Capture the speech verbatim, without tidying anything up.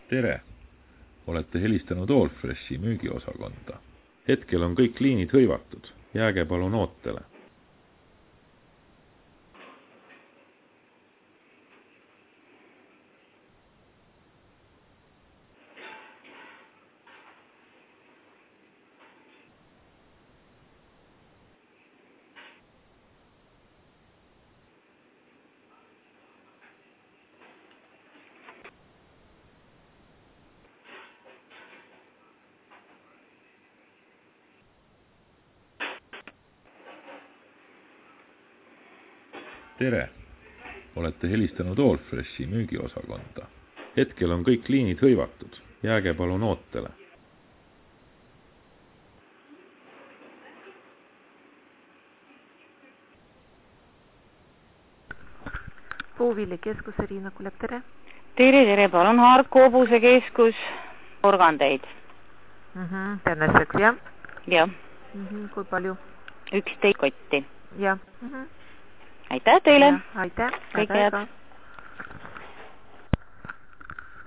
Tere! Olete helistanud Allfreshi müügiosakonda. Hetkel on kõik liinid hõivatud. Jääge palun ootele. Tere! Olete helistanud Allfreshi müügiosakonda. Hetkel on kõik liinid hõivatud. Jääge palun ootele. Puuviljakeskus Riina Kulep, tere! Tere, tere, palun Harku Hobuse keskus, organdeid. Mhm, tänaseks, jah? Jah. Mhm, kui palju? üksteist kotti. Jah. Mhm. Aitäh teile! Aitäh! Kõike head!